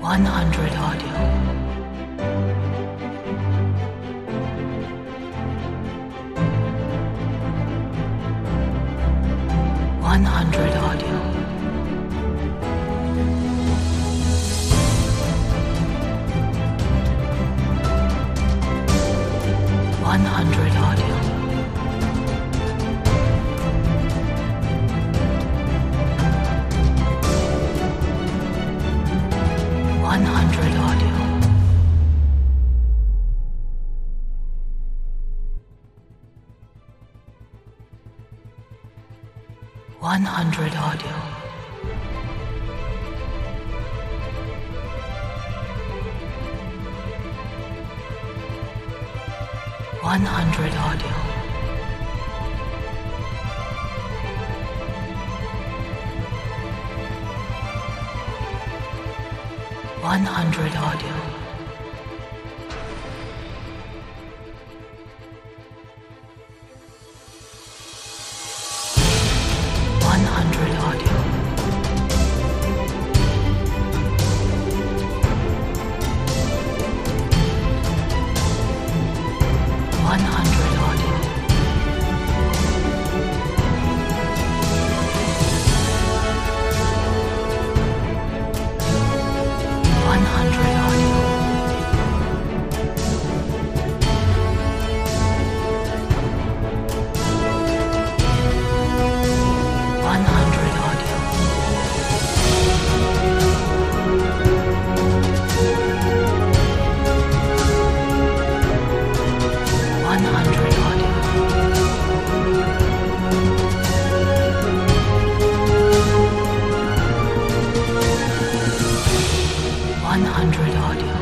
100 audio. 100 audio. 100 audio. 100 audio. 100 audio. 100 audio. 100 audio. 100 audio. 100 audio. 100 audio. 100 audio. 100 audio. 100 audio.